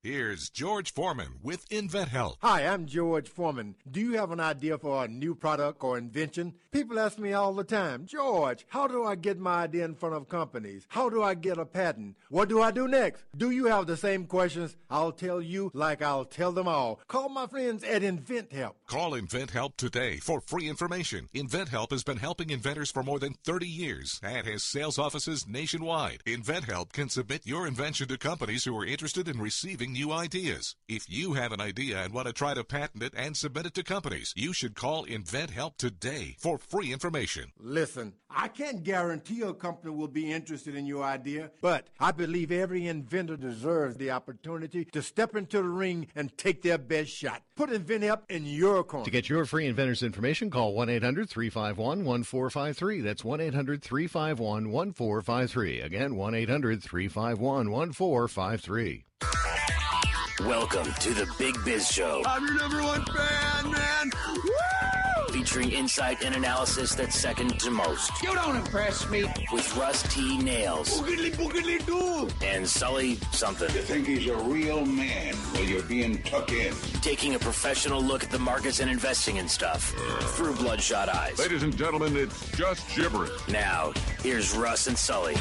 Here's George Foreman with InventHelp. Hi, I'm George Foreman. Do you have an idea for a new product or invention? People ask me all the time, George, how do I get my idea in front of companies? How do I get a patent? What do I do next? Do you have the same questions? I'll tell you like I'll tell them all. Call my friends at InventHelp. Call InventHelp today for free information. InventHelp has been helping inventors for more than 30 years and has sales offices nationwide. InventHelp can submit your invention to companies who are interested in receiving new ideas. If you have an idea and want to try to patent it and submit it to companies, you should call InventHelp today for free information. Listen, I can't guarantee a company will be interested in your idea, but I believe every inventor deserves the opportunity to step into the ring and take their best shot. Put InventHelp in your corner. To get your free inventor's information, call 1-800-351-1453. That's 1-800-351-1453. Again, 1-800-351-1453. Welcome to the Big Biz Show. I'm your number one fan, man. Woo! Featuring insight and analysis that's second to most. You don't impress me. With Russ T. Nails. Boogly, boogly, doo. And Sully something. You think he's a real man while you're being tucked in. Taking a professional look at the markets and investing and stuff through bloodshot eyes. Ladies and gentlemen, it's just gibberish. Now, here's Russ and Sully.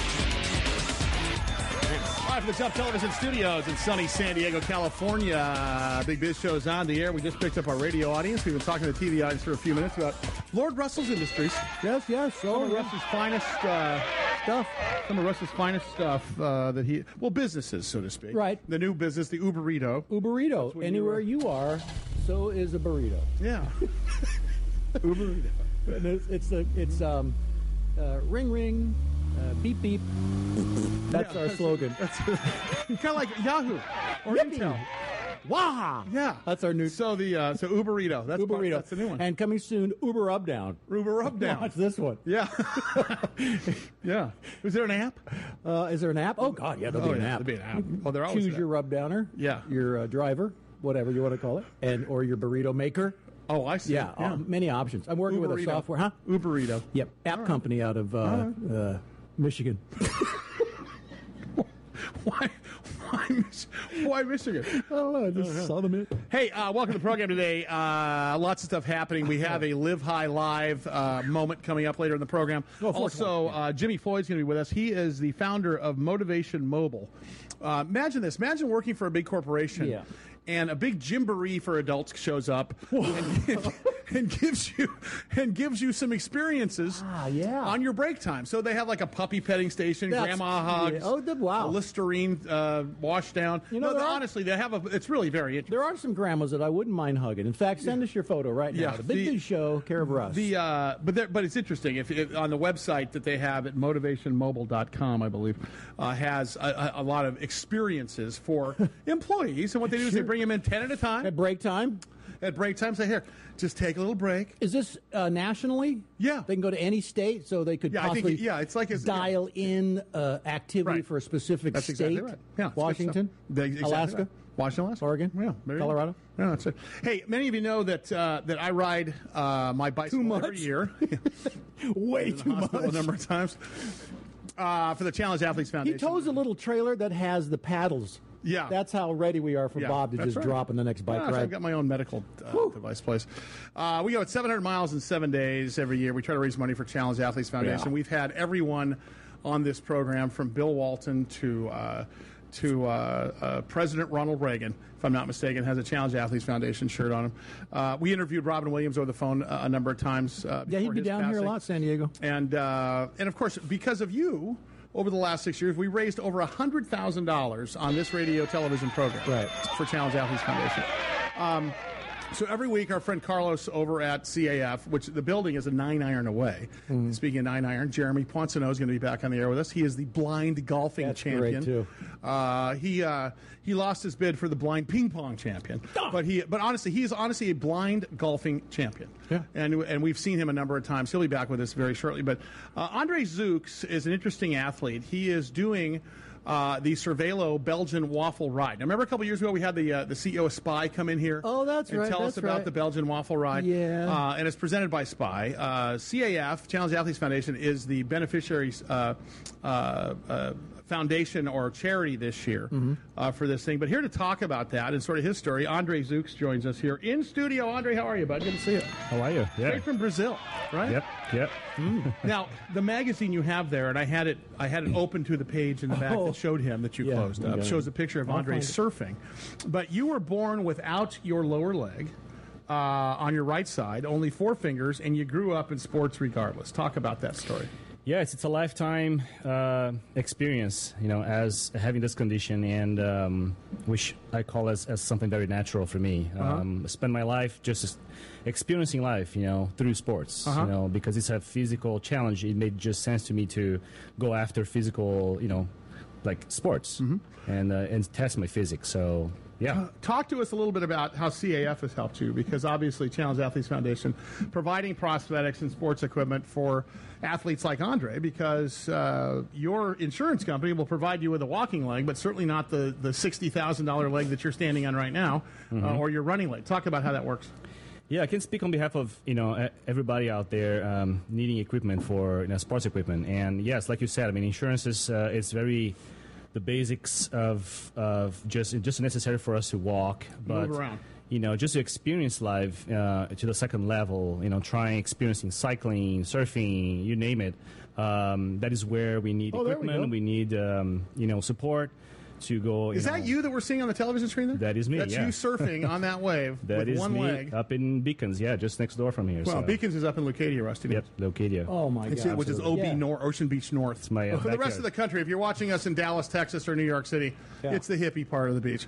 Live from the Tough Television Studios in sunny San Diego, California. Big Biz Show is on the air. We just picked up our radio audience. We've been talking to the TV audience for a few minutes about Lord Russell's Industries. Yes. Some of Russell's finest stuff. Some of Russell's finest stuff businesses, so to speak. Right. The new business, the Uberito. Uberito. Anywhere you are, so is a burrito. Yeah. Uberito. And it's ring ring, beep beep. That's our slogan. That's kind of like Yahoo or Yippee. Intel. Wow. Yeah. That's our new. So Uberito. That's Uberito. That's the new one. And coming soon, Uber Up Down. Uber Up Down. Watch this one. Yeah. Yeah. Is there an app? Is there an app? Oh God, yeah, there'll be an app. There'll be an app. Oh, there always Choose your rub downer. Yeah. Your driver, whatever you want to call it, or your burrito maker. Oh, I see. Yeah. Many options. I'm working with a software, huh? Uberito. Yep. App company out of Michigan. Why Michigan? I don't know. I just saw them. Hey, welcome to the program today. Lots of stuff happening. We have a Live High Live moment coming up later in the program. Also, Jimmy Floyd's going to be with us. He is the founder of Motivation Mobile. Imagine this. Imagine working for a big corporation, and a big gymboree for adults shows up and gives you some experiences on your break time. So they have like a puppy petting station, grandma hugs, a Listerine wash down. Honestly, they have it's really very interesting. There are some grandmas that I wouldn't mind hugging. In fact, send us your photo right now. The Big Biz Show, care of Russ. But it's interesting. If on the website that they have at motivationmobile.com, I believe, has a lot of experiences for employees. And what they do is they bring them in 10 at a time. At break time? At break time, say, here, just take a little break. Is this nationally? Yeah. They can go to any state, so they could possibly dial in activity for a specific state. Exactly right. Yeah, Washington? Alaska? Right. Washington, Alaska. Oregon? Yeah. Colorado? Yeah, that's it. Hey, many of you know that I ride my bicycle every year. Way too much. A number of times. For the Challenge Athletes Foundation. He tows a little trailer that has the paddles. Yeah. That's how ready we are for Bob to just drop in the next bike ride. I've got my own medical device place. We go at 700 miles in 7 days every year. We try to raise money for Challenge Athletes Foundation. Yeah. We've had everyone on this program from Bill Walton to President Ronald Reagan, if I'm not mistaken, has a Challenge Athletes Foundation shirt on him. We interviewed Robin Williams over the phone a number of times. He'd be down here a lot, San Diego. And of course, because of you, over the last 6 years, we raised over $100,000 on this radio television program for Challenge Athletes Foundation. So every week, our friend Carlos over at CAF, which the building is a 9-iron away. Speaking of 9-iron, Jeremy Poinsoneau is going to be back on the air with us. He is the blind golfing champion. Great too. He lost his bid for the blind ping pong champion. But honestly, he's a blind golfing champion. Yeah. And we've seen him a number of times. He'll be back with us very shortly. But Andre Zooks is an interesting athlete. He is doing the Cervelo Belgian waffle ride. Now, remember a couple years ago we had the CEO of Spy come in here? Oh, that's right. Tell us about the Belgian waffle ride. Yeah. And it's presented by Spy. CAF, Challenge Athletes Foundation, is the beneficiary foundation or charity this year for this thing. But here to talk about that and sort of his story, Andre Zooks joins us here in studio. Andre, how are you, bud? Good to see you. How are you? Yeah. Straight from Brazil, right? Yep. Now, the magazine you have there, and I had it open to the page in the back that showed him that you closed up. Shows a picture of Andre surfing. But you were born without your lower leg. On your right side, only 4 fingers, and you grew up in sports regardless. Talk about that story. Yes, it's a lifetime experience, as having this condition, and which I call as something very natural for me. I spend my life just experiencing life, through sports, because it's a physical challenge. It made just sense to me to go after physical, like sports, and test my physics. So. Yeah. Talk to us a little bit about how CAF has helped you, because obviously Challenge Athletes Foundation providing prosthetics and sports equipment for athletes like Andre, because your insurance company will provide you with a walking leg, but certainly not the $60,000 leg that you're standing on right now, or your running leg. Talk about how that works. Yeah, I can speak on behalf of everybody out there needing equipment for sports equipment. And yes, like you said, I mean, insurance is it's very the basics of just necessary for us to walk, but move around. Just to experience life to the second level. Trying experiencing cycling, surfing, you name it. That is where we need equipment. We need support. To go. Is that you that we're seeing on the television screen there? That is me. That's you surfing on that wave that with one leg. Up in Beacons, just next door from here. Well, Beacons is up in Leucadia, Rusty. Yep, Leucadia. Oh my God! Which is OB North, Ocean Beach North. It's my for the rest of the country, if you're watching us in Dallas, Texas, or New York City, it's the hippie part of the beach.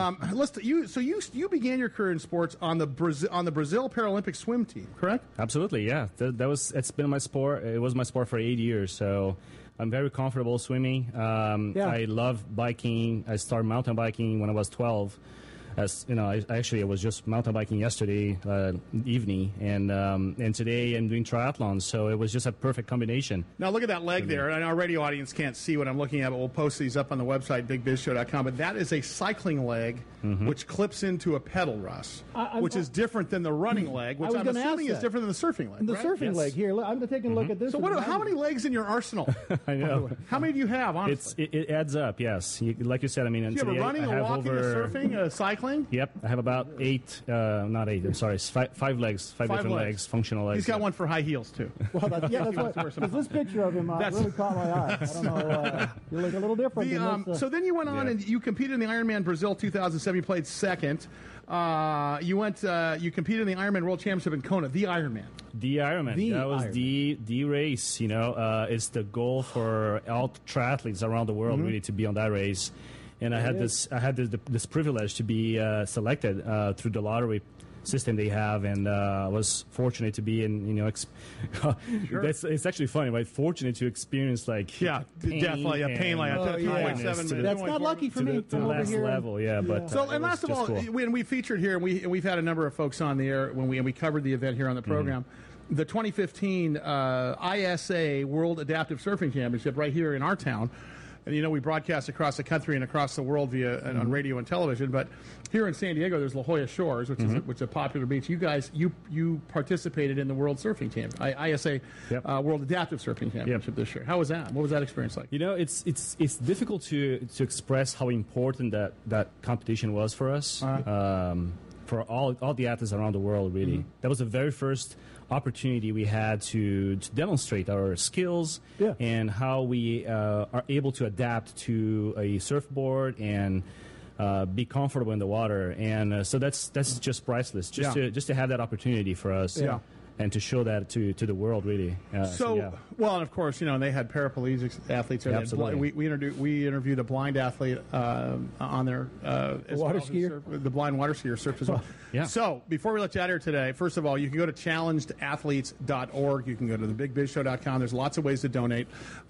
You began your career in sports on the Brazil Paralympic swim team, correct? Absolutely, yeah. It's been my sport. It was my sport for 8 years, so. I'm very comfortable swimming. I love biking. I started mountain biking when I was 12. As I was just mountain biking yesterday evening, and today I'm doing triathlon. So it was just a perfect combination. Now look at that leg there. And our radio audience can't see what I'm looking at, but we'll post these up on the website bigbizshow.com. But that is a cycling leg which clips into a pedal, Russ, which is different than the running leg, which I'm assuming is different than the surfing leg. The surfing leg here. I'm taking a look at this. So how many legs in your arsenal? I know. How many do you have? Honestly, it adds up. Yes, like you said. I mean, do you have a running, a walking, a surfing, a cycling? Yep, I have about 8, not 8, I'm sorry, 5 legs, 5 different legs, functional legs. He's got one for high heels, too. Well, that's what, because this picture of him really caught my eye. I don't know, you look a little different. So then you went on and you competed in the Ironman Brazil 2007, you played second. You competed in the Ironman World Championship in Kona, the Ironman. That was the race, it's the goal for all triathletes around the world, really, to be on that race. And I had this privilege to be selected through the lottery system they have, and I was fortunate to be in. It's actually funny, right? Fortunate to experience definitely a pain like 2.7 minutes. That's not lucky for me. To the last level, But and last of all, when we featured here, and we've had a number of folks on the air when we covered the event here on the program. The 2015 ISA World Adaptive Surfing Championship right here in our town. And we broadcast across the country and across the world via on radio and television. But here in San Diego, there's La Jolla Shores, which is a popular beach. You guys, you participated in the World Surfing Championship, ISA World Adaptive Surfing Championship this year. How was that? What was that experience like? It's difficult to express how important that competition was for us. For all the athletes around the world, really. That was the very first opportunity we had to demonstrate our skills and how we are able to adapt to a surfboard and be comfortable in the water. And so that's just priceless. Just to have that opportunity for us. And to show that to the world, really. Well, and of course, they had paraplegic athletes. Yeah, absolutely. We interviewed a blind athlete on there. Water skier? The blind water skier surfed as well. So, before we let you out here today, first of all, you can go to challengedathletes.org. You can go to thebigbizshow.com. There's lots of ways to donate.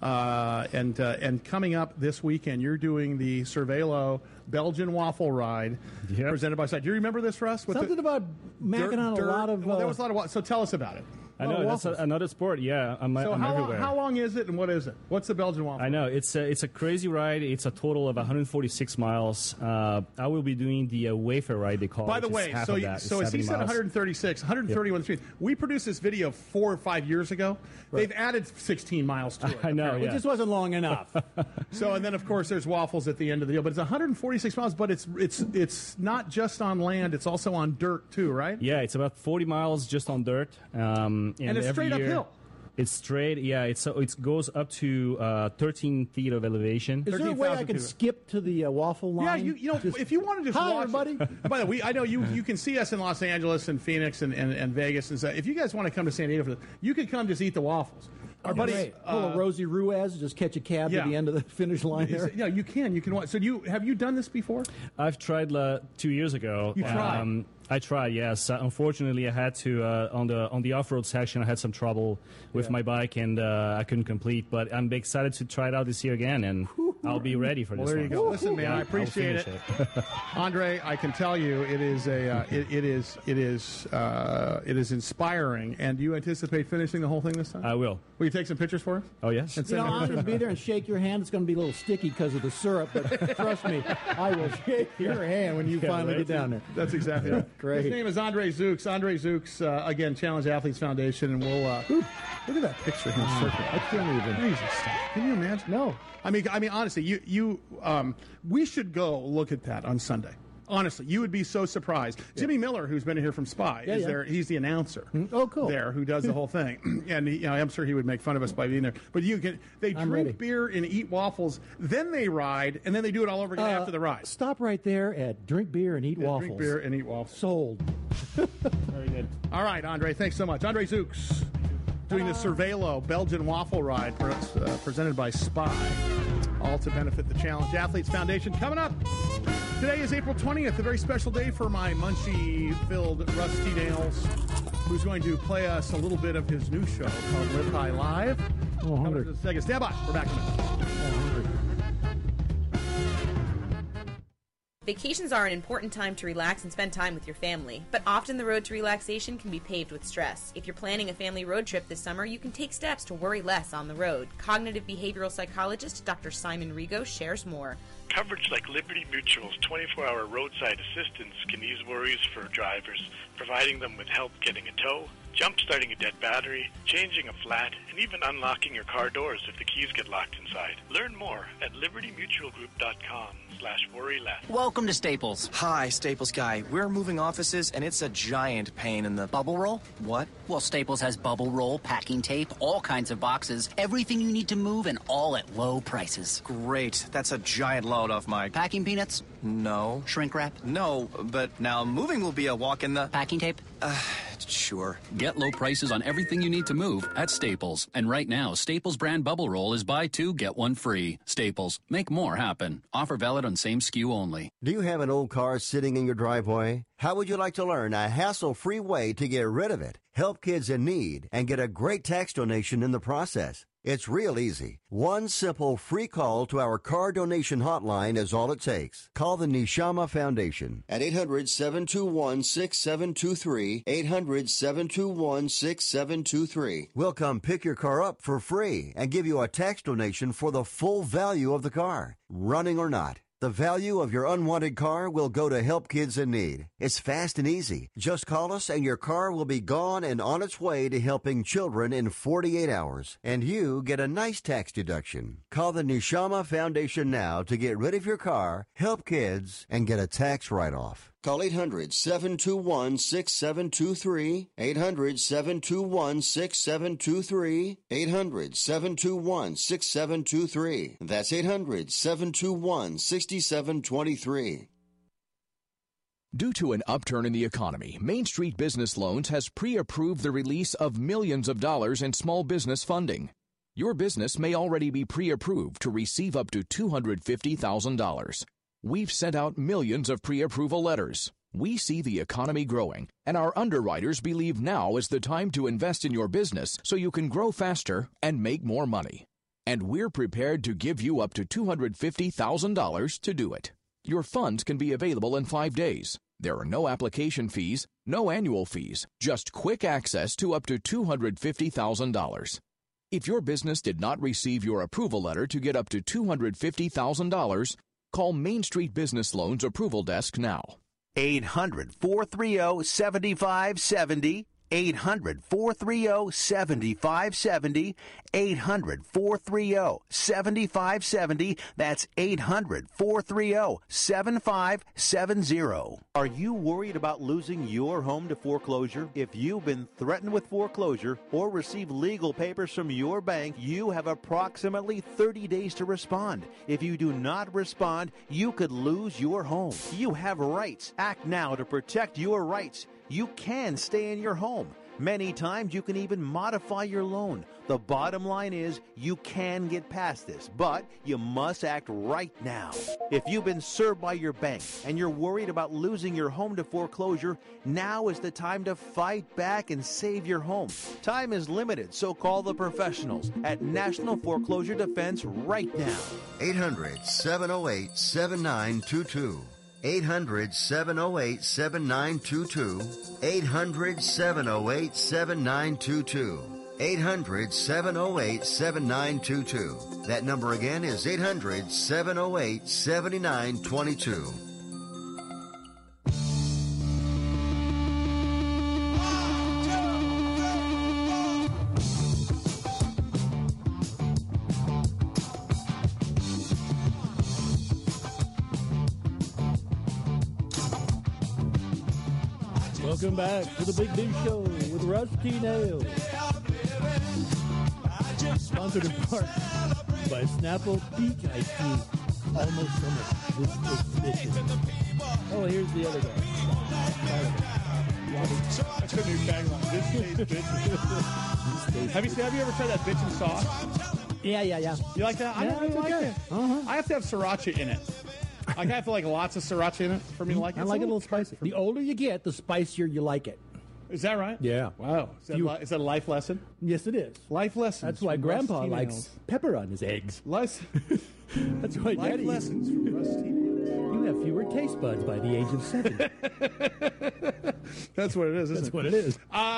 And coming up this weekend, you're doing the Cervelo Belgian waffle ride presented by Side. Do you remember this, Russ? Something about macking on a lot of... Well, there was a lot of... So tell us about it. I know, that's another sport. Yeah, I'm everywhere. How long is it, and what is it? What's the Belgian Waffle? I know, it's a crazy ride. It's a total of 146 miles. I will be doing the wafer ride, they call it. By the way, so as he said 136, 131 speed. We produced this video 4 or 5 years ago. Right. They've added 16 miles to it. I know, It just wasn't long enough. And then, of course, there's waffles at the end of the deal. But it's 146 miles, but it's not just on land. It's also on dirt, too, right? Yeah, it's about 40 miles just on dirt. And it's straight uphill. It's straight, yeah. It goes up to 13 feet of elevation. Is there a way I can skip to the waffle line? Yeah, if you want to just watch everybody. By the way, I know you can see us in Los Angeles and Phoenix and Vegas and stuff. If you guys want to come to San Diego for this, you can come just eat the waffles. Our buddy, pull a Rosie Ruiz, just catch a cab to the end of the finish line there. Yeah, you can. You can watch. So have you done this before? I've tried 2 years ago. You tried? I tried, yes. Unfortunately, I had to on the off-road section. I had some trouble with my bike, and I couldn't complete. But I'm excited to try it out this year again, and I'll be ready for this. Well, there you go. Listen, man, I appreciate it. Andre, I can tell you, it is inspiring. And do you anticipate finishing the whole thing this time? I will. Will you take some pictures for us? Oh yes. I'm going to be there and shake your hand. It's going to be a little sticky because of the syrup, but trust me, I will shake your hand when you finally get down there. That's exactly right. Great. His name is Andre Zooks. Andre Zooks, again, Challenge Athletes Foundation, and we'll look at that picture here. I can't even. Crazy stuff. Can you imagine? No. I mean, honestly, we should go look at that on Sunday. Honestly, you would be so surprised. Yeah. Jimmy Miller, who's been here from Spy, is there. He's the announcer. Oh, cool. There, who does the whole thing, and I'm sure he would make fun of us by being there. But they drink beer and eat waffles, then they ride, and then they do it all over again after the ride. Stop right there at drink beer and eat waffles. Drink beer and eat waffles. Sold. Very good. All right, Andre, thanks so much. Andre Zooks doing the Cervelo Belgian waffle ride presented by Spy, all to benefit the Challenge Athletes Foundation. Coming up. Today is April 20th, a very special day for my munchie-filled Rusty Nails, who's going to play us a little bit of his new show called Live High Live. Coming in a second. Stand by. We're back in a minute. Vacations are an important time to relax and spend time with your family, but often the road to relaxation can be paved with stress. If you're planning a family road trip this summer, you can take steps to worry less on the road. Cognitive behavioral psychologist Dr. Simon Rigo shares more. Coverage like Liberty Mutual's 24-hour roadside assistance can ease worries for drivers, providing them with help getting a tow, jump-starting a dead battery, changing a flat, and even unlocking your car doors if the keys get locked inside. Learn more at libertymutualgroup.com/worryless. Welcome to Staples. Hi, Staples guy. We're moving offices, and it's a giant pain in the... Bubble roll? What? Well, Staples has bubble roll, packing tape, all kinds of boxes, everything you need to move, and all at low prices. Great. That's a giant load off my... Packing peanuts? No. Shrink wrap? No, but now moving will be a walk in the... Packing tape? Sure. Get low prices on everything you need to move at Staples. And right now, Staples brand bubble roll is buy two, get one free. Staples. Make more happen. Offer valid on same SKU only. Do you have an old car sitting in your driveway? How would you like to learn a hassle-free way to get rid of it, help kids in need, and get a great tax donation in the process? It's real easy. One simple free call to our car donation hotline is all it takes. Call the Neshama Foundation at 800-721-6723, 800-721-6723. We'll come pick your car up for free and give you a tax donation for the full value of the car, running or not. The value of your unwanted car will go to help kids in need. It's fast and easy. Just call us and your car will be gone and on its way to helping children in 48 hours. And you get a nice tax deduction. Call the Neshama Foundation now to get rid of your car, help kids, and get a tax write-off. Call 800-721-6723, 800-721-6723, 800-721-6723. That's 800-721-6723. Due to an upturn in the economy, Main Street Business Loans has pre-approved the release of millions of dollars in small business funding. Your business may already be pre-approved to receive up to $250,000. We've sent out millions of pre-approval letters. We see the economy growing, and our underwriters believe now is the time to invest in your business so you can grow faster and make more money. And we're prepared to give you up to $250,000 to do it. Your funds can be available in 5 days. There are no application fees, no annual fees, just quick access to up to $250,000. If your business did not receive your approval letter to get up to $250,000, call Main Street Business Loans Approval Desk now. 800-430-7570. 800-430-7570. 800-430-7570. That's 800-430-7570. Are you worried about losing your home to foreclosure? If you've been threatened with foreclosure or received legal papers from your bank, you have approximately 30 days to respond. If you do not respond, you could lose your home. You have rights. Act now to protect your rights. You can stay in your home. Many times you can even modify your loan. The bottom line is you can get past this, but you must act right now. If you've been served by your bank and you're worried about losing your home to foreclosure, now is the time to fight back and save your home. Time is limited, so call the professionals at National Foreclosure Defense right now. 800-708-7922. 800-708-7922. 800-708-7922. 800-708-7922. That number again is 800-708-7922. Welcome back to the Big Big Show with Rusty Nails. Sponsored in part by Snapple Peach Ice Tea. Almost summer. This is delicious. Oh, here's the other guy. That's a new tagline. This stays bitchin'. Have you ever tried that bitchin' sauce? Yeah. You like that? I don't really like it. I have to have sriracha in it. I have to like lots of sriracha in it for me to like it. I like it a little spicy. The older you get, the spicier you like it. Is that right? Yeah. Wow. Is that a life lesson? Yes, it is. Life lessons. That's why Grandpa likes pepper on his eggs. That's why life Daddy lessons from Rusty Nails. You have fewer taste buds by the age of 7. That's what it is, isn't it? That's what it is.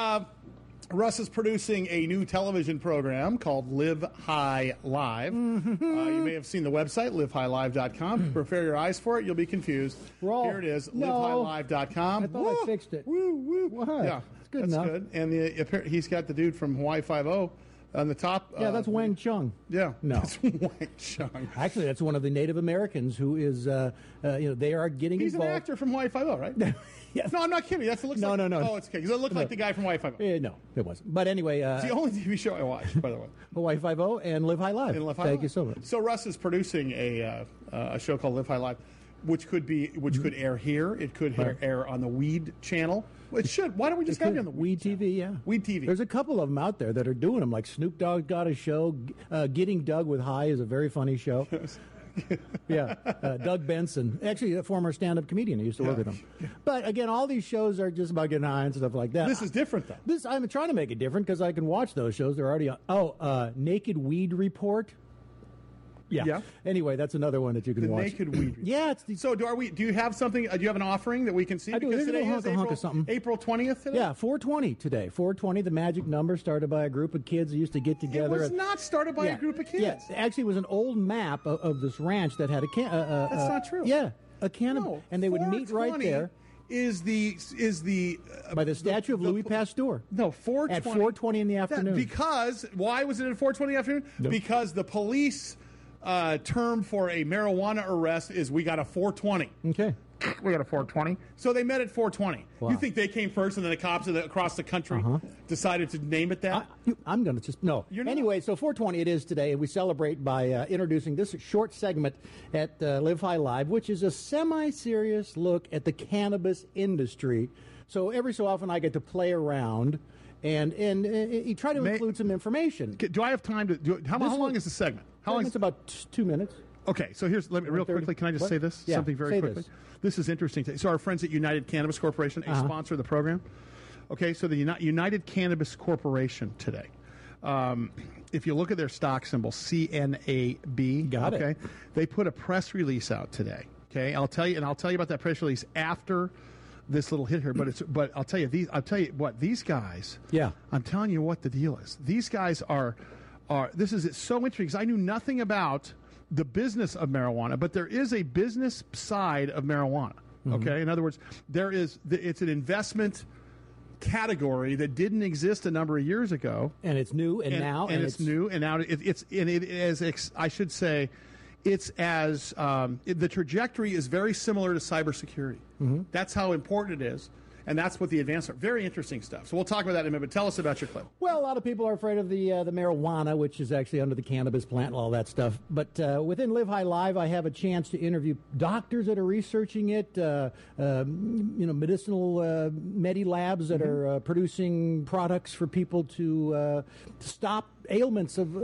Russ is producing a new television program called Live High Live. You may have seen the website, livehighlive.com. Prepare your eyes for it. You'll be confused. Here it is, livehighlive.com. I thought I fixed it. Woo. What? Yeah, it's good that's enough. good. And he's got the dude from Hawaii Five-0 on the top. Yeah, that's Wang Chung. Yeah. No. That's Wang Chung. Actually, that's one of the Native Americans who is, they are getting He's involved. an actor from Hawaii Five-0, right? Yes. No, I'm not kidding. That's what it looks like. No. Oh, it's okay. Because it looked like the guy from Hawaii Five-0. No, it wasn't. But anyway. It's the only TV show I watched, by the way. Hawaii Five-0 and Live High Live. Thank you so much. So Russ is producing a show called Live High Live, which could air here. It could air on the Weed channel. Well, it should. Why don't we just have it on the Weed TV? Yeah, Weed TV. There's a couple of them out there that are doing them. Like Snoop Dogg got a show. Getting Doug with High is a very funny show. Yeah, Doug Benson, actually a former stand-up comedian. I used to work with him. But again, all these shows are just about getting high and stuff like that. This is different, though. I'm trying to make it different because I can watch those shows. They're already on. Naked Weed Report. Yeah. Anyway, that's another one that you can watch. Naked Weed. Yeah. So do you have something? Do you have an offering that we can see? I do. Because There's today a is hunk of something. April 20th today? Yeah, 420 today. 420, the magic number, started by a group of kids that used to get together. It was not started by a group of kids. Yeah, actually, it was an old map of this ranch that had a can. That's not true. Yeah, a can of, and they would meet right there. Is the by the statue of Louis Pasteur? No, 420 at 4:20 in the afternoon. Because why was it at 4:20 in the afternoon? Nope. Because the police term for a marijuana arrest is we got a 420. Okay. We got a 420. So they met at 420. Wow. You think they came first and then the cops across the country decided to name it that? I'm going to just, no. Anyway, so 420 it is today, and we celebrate by introducing this short segment at Live High Live, which is a semi-serious look at the cannabis industry. So every so often I get to play around and try to include some information. Do I have time to how long is the segment? How long? It's about 2 minutes. Okay, so here's real quickly. Can I just say this? Yeah, something very quickly. This is interesting. So our friends at United Cannabis Corporation, a sponsor of the program. Okay, so the United Cannabis Corporation today. If you look at their stock symbol, CNAB. Got it. They put a press release out today. Okay, I'll tell you about that press release after this little hit here, but I'll tell you these guys. Yeah, I'm telling you what the deal is. These guys are this is so interesting because I knew nothing about the business of marijuana, but there is a business side of marijuana. Okay, in other words, it's an investment category that didn't exist a number of years ago, and it's new, and now it's new, and now I should say, it's as the trajectory is very similar to cybersecurity. That's how important it is, and that's what the advancement. Very interesting stuff. So we'll talk about that in a minute. But tell us about your clip. Well, a lot of people are afraid of the marijuana, which is actually under the cannabis plant and all that stuff. But within Live High Live, I have a chance to interview doctors that are researching it, medicinal medi labs that are producing products for people to stop ailments of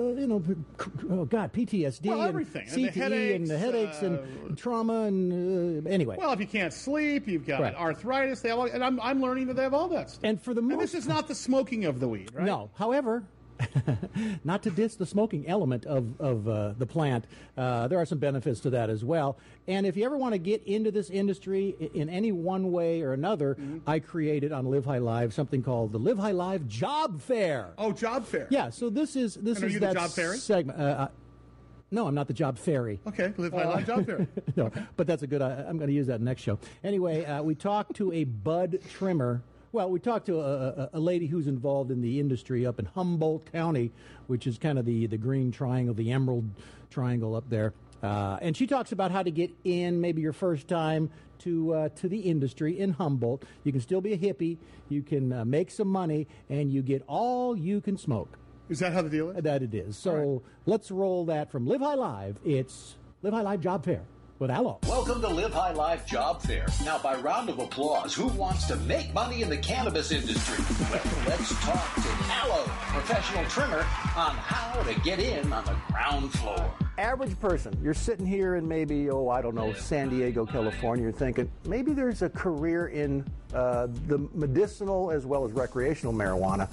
PTSD, well, everything, and CTE, and the headaches and trauma, and anyway. Well, if you can't sleep, you've got arthritis. They have all, and I'm learning that they have all that stuff. And for the most, this is not the smoking of the weed, right? No. However, not to diss the smoking element of the plant, there are some benefits to that as well. And if you ever want to get into this industry in any one way or another, I created on Live High Live something called the Live High Live Job Fair. Oh, Job Fair. Yeah. So this is are you that the Job Fairy? segment. No, I'm not the Job Fairy. Okay, Live High Live Job Fair. No, okay. But that's a good. I'm going to use that next show. Anyway, we talked to a bud trimmer. Well, we talked to a lady who's involved in the industry up in Humboldt County, which is kind of the green triangle, the emerald triangle up there. And she talks about how to get in, maybe your first time to the industry in Humboldt. You can still be a hippie, you can make some money, and you get all you can smoke. Is that how the deal is? That it is. So let's roll that from Live High Live. It's Live High Live Job Fair with Allo. Welcome to Live High Live Job Fair. Now, by round of applause, who wants to make money in the cannabis industry? Well, let's talk to Allo, professional trimmer, on how to get in on the ground floor. Average person, you're sitting here in maybe, San Diego, California, you're thinking, maybe there's a career in the medicinal as well as recreational marijuana,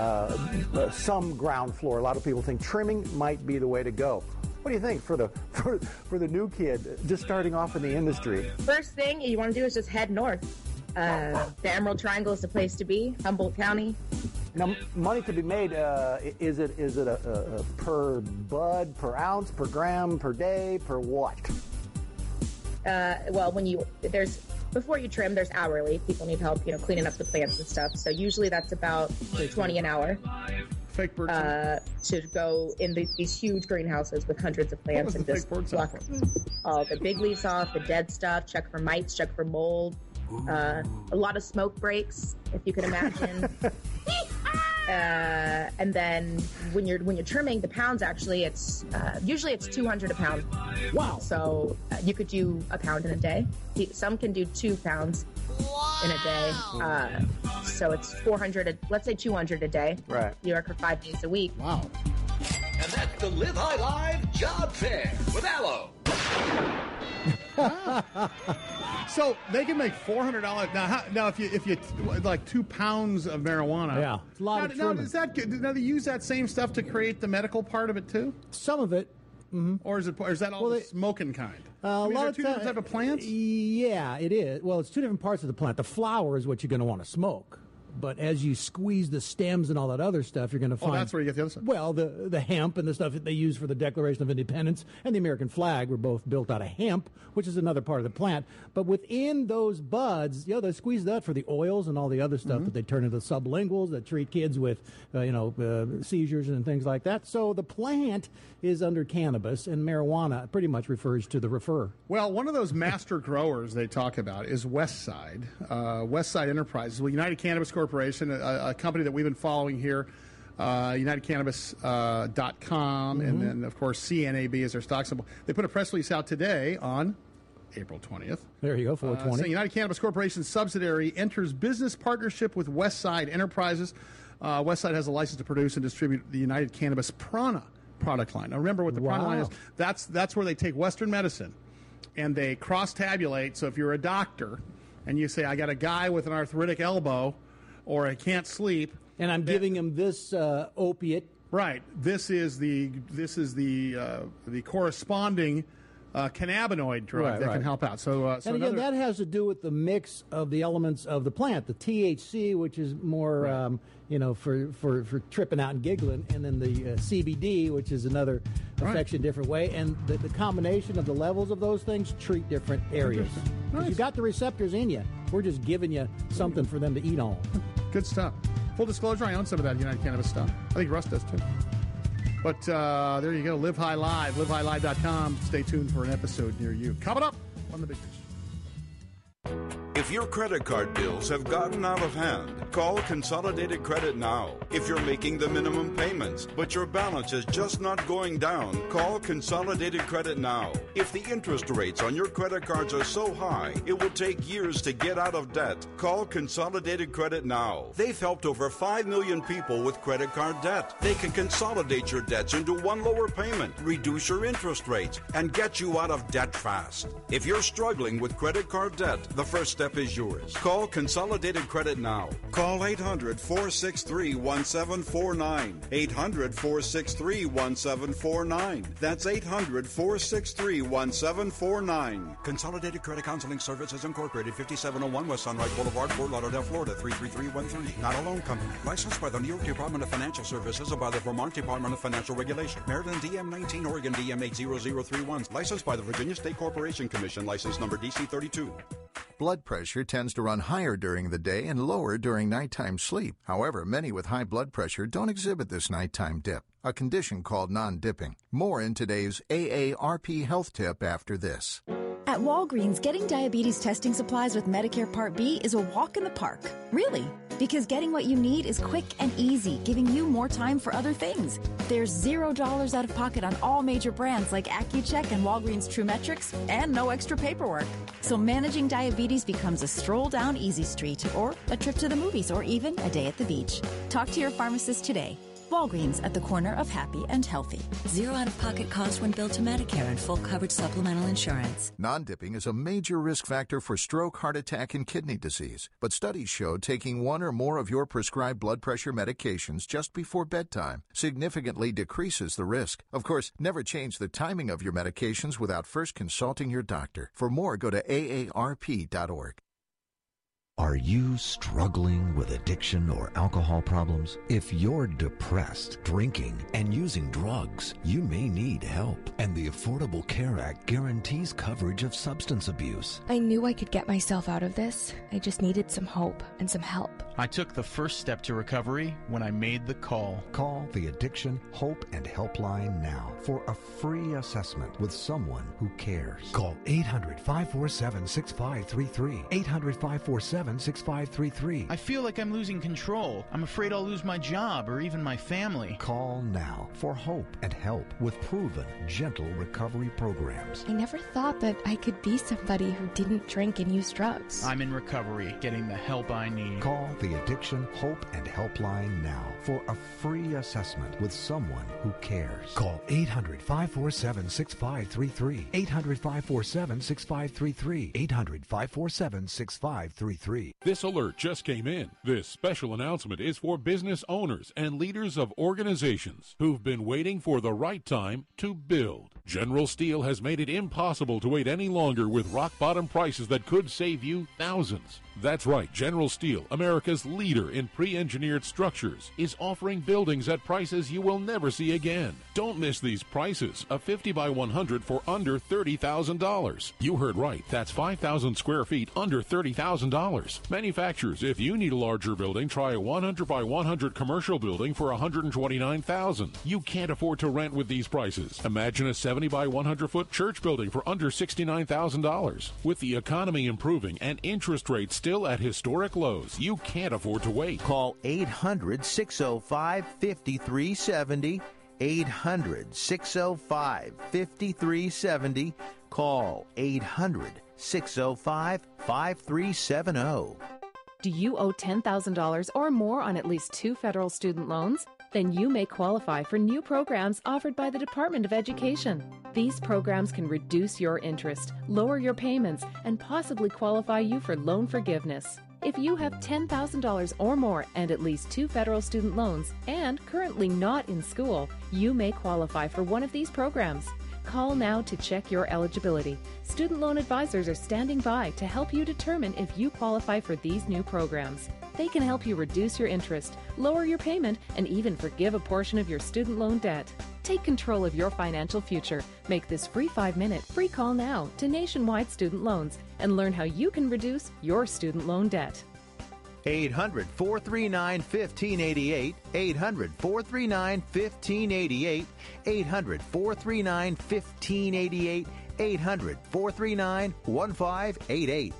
some ground floor. A lot of people think trimming might be the way to go. What do you think for the new kid just starting off in the industry? First thing you want to do is just head north. The Emerald Triangle is the place to be, Humboldt County. Now, money to be made, is it a per bud, per ounce, per gram, per day, per what? Well, before you trim, there's hourly. People need help, cleaning up the plants and stuff. So usually that's about $20 an hour. Fake bird to go in these huge greenhouses with hundreds of plants and just pluck all the big leaves off, the dead stuff, check for mites, check for mold, a lot of smoke breaks, if you can imagine. And then when you're trimming the pounds, actually, it's usually it's 200 a pound. Wow! So you could do a pound in a day. Some can do 2 pounds in a day. So it's 400. Let's say 200 a day. Right. You work for 5 days a week. Wow! And that's the Live High Live Job Fair with Allo. So they can make $400 now. If you like 2 pounds of marijuana, yeah, it's a lot of trimming. Now, is that good? Now they use that same stuff to create the medical part of it too? Some of it, or is that all the smoking kind? A lot of 2 different type of plants. Yeah, it is. Well, it's 2 different parts of the plant. The flower is what you're going to want to smoke. But as you squeeze the stems and all that other stuff, you're going to find... Oh, that's where you get the other stuff. Well, the hemp and the stuff that they use for the Declaration of Independence and the American flag were both built out of hemp, which is another part of the plant. But within those buds, they squeeze that for the oils and all the other stuff that they turn into sublinguals that treat kids with, seizures and things like that. So the plant is under cannabis, and marijuana pretty much refers to the refer. Well, one of those master growers they talk about is Westside, Westside Enterprises. Well, United Cannabis Corporation, a company that we've been following here, UnitedCannabis.com, and then, of course, CNAB is their stock symbol. They put a press release out today on April 20th. There you go, 420. So United Cannabis Corporation subsidiary enters business partnership with Westside Enterprises. Westside has a license to produce and distribute the United Cannabis Prana product line. Now, remember what the Prana line is. That's where they take Western medicine and they cross-tabulate. So if you're a doctor and you say, I got a guy with an arthritic elbow or I can't sleep, and I'm giving him this opiate. Right. This is the corresponding cannabinoid drug that can help out. So and again, that has to do with the mix of the elements of the plant, the THC, which is more, for tripping out and giggling, and then the CBD, which is another affects you a different way, and the combination of the levels of those things treat different areas. Because you got the receptors in you. We're just giving you something for them to eat on. Good stuff. Full disclosure, I own some of that United Cannabis stuff. I think Russ does too. But there you go, Live High Live, livehighlive.com. Stay tuned for an episode near you. Coming up on the Big Dish. If your credit card bills have gotten out of hand, call Consolidated Credit now. If you're making the minimum payments, but your balance is just not going down, call Consolidated Credit now. If the interest rates on your credit cards are so high, it will take years to get out of debt, call Consolidated Credit now. They've helped over 5 million people with credit card debt. They can consolidate your debts into one lower payment, reduce your interest rates, and get you out of debt fast. If you're struggling with credit card debt, the first step is yours. Call Consolidated Credit now. Call 800-463-1749. 800-463-1749. That's 800-463-1749. Consolidated Credit Counseling Services Incorporated, 5701 West Sunrise Boulevard, Fort Lauderdale, Florida, 33313. Not a loan company. Licensed by the New York Department of Financial Services and by the Vermont Department of Financial Regulation. Maryland DM19, Oregon DM80031. Licensed by the Virginia State Corporation Commission. License number DC32. Blood pressure tends to run higher during the day and lower during nighttime sleep. However, many with high blood pressure don't exhibit this nighttime dip, a condition called non-dipping. More in today's AARP health tip after this. At Walgreens, getting diabetes testing supplies with Medicare Part B is a walk in the park. Really? Because getting what you need is quick and easy, giving you more time for other things. There's $0 out of pocket on all major brands like Accu-Check and Walgreens TrueMetrics, and no extra paperwork. So managing diabetes becomes a stroll down Easy Street, or a trip to the movies, or even a day at the beach. Talk to your pharmacist today. Walgreens, at the corner of happy and healthy. Zero out-of-pocket cost when billed to Medicare and full coverage supplemental insurance. Non-dipping is a major risk factor for stroke, heart attack, and kidney disease. But studies show taking one or more of your prescribed blood pressure medications just before bedtime significantly decreases the risk. Of course, never change the timing of your medications without first consulting your doctor. For more, go to aarp.org. Are you struggling with addiction or alcohol problems? If you're depressed, drinking, and using drugs, you may need help. And the Affordable Care Act guarantees coverage of substance abuse. I knew I could get myself out of this. I just needed some hope and some help. I took the first step to recovery when I made the call. Call the Addiction Hope and Helpline now for a free assessment with someone who cares. Call 800-547-6533. 800-547-6533. I feel like I'm losing control. I'm afraid I'll lose my job or even my family. Call now for hope and help with proven, gentle recovery programs. I never thought that I could be somebody who didn't drink and use drugs. I'm in recovery, getting the help I need. Call the Addiction Hope and Helpline now for a free assessment with someone who cares. Call 800-547-6533. 800-547-6533. 800-547-6533. This alert just came in. This special announcement is for business owners and leaders of organizations who've been waiting for the right time to build. General Steel has made it impossible to wait any longer with rock-bottom prices that could save you thousands. That's right, General Steel, America's leader in pre-engineered structures, is offering buildings at prices you will never see again. Don't miss these prices. A 50 by 100 for under $30,000. You heard right. That's 5,000 square feet under $30,000. Manufacturers, if you need a larger building, try a 100 by 100 commercial building for $129,000. You can't afford to rent with these prices. Imagine a 70 by 100 foot church building for under $69,000. With the economy improving and interest rates still at historic lows, you can't afford to wait. Call 800-605-5370. 800-605-5370. Call 800-605-5370. Do you owe $10,000 or more on at least 2 federal student loans? Then you may qualify for new programs offered by the Department of Education. These programs can reduce your interest, lower your payments, and possibly qualify you for loan forgiveness. If you have $10,000 or more and at least 2 federal student loans and currently not in school, you may qualify for one of these programs. Call now to check your eligibility. Student loan advisors are standing by to help you determine if you qualify for these new programs. They can help you reduce your interest, lower your payment, and even forgive a portion of your student loan debt. Take control of your financial future. Make this free 5-minute free call now to Nationwide Student Loans and learn how you can reduce your student loan debt. 800-439-1588, 800-439-1588, 800-439-1588, 800-439-1588.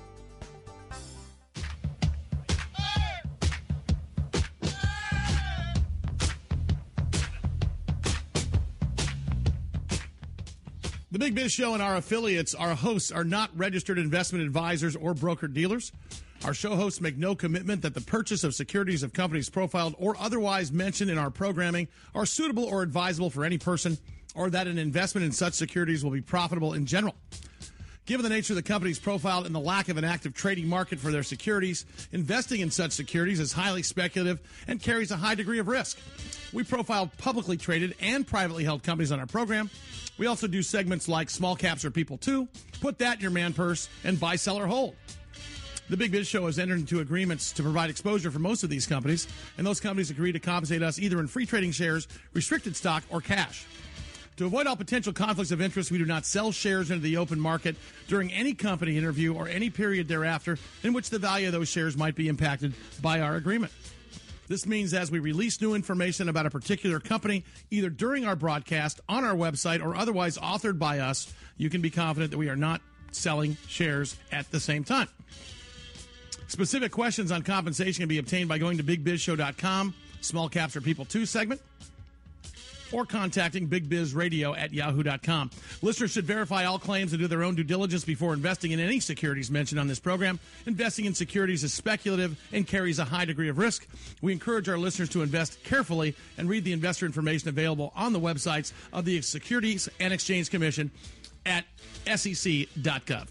The Big Biz Show and our affiliates, our hosts, are not registered investment advisors or broker-dealers. Our show hosts make no commitment that the purchase of securities of companies profiled or otherwise mentioned in our programming are suitable or advisable for any person, or that an investment in such securities will be profitable in general. Given the nature of the companies profiled and the lack of an active trading market for their securities, investing in such securities is highly speculative and carries a high degree of risk. We profile publicly traded and privately held companies on our program. We also do segments like Small Caps Are People Too, Put That in Your Man Purse, and Buy, Sell, or Hold. The Big Biz Show has entered into agreements to provide exposure for most of these companies, and those companies agree to compensate us either in free trading shares, restricted stock, or cash. To avoid all potential conflicts of interest, we do not sell shares into the open market during any company interview or any period thereafter in which the value of those shares might be impacted by our agreement. This means as we release new information about a particular company, either during our broadcast, on our website, or otherwise authored by us, you can be confident that we are not selling shares at the same time. Specific questions on compensation can be obtained by going to bigbizshow.com, Small Caps Are People Too segment, or contacting bigbizradio@yahoo.com. Listeners should verify all claims and do their own due diligence before investing in any securities mentioned on this program. Investing in securities is speculative and carries a high degree of risk. We encourage our listeners to invest carefully and read the investor information available on the websites of the Securities and Exchange Commission at sec.gov.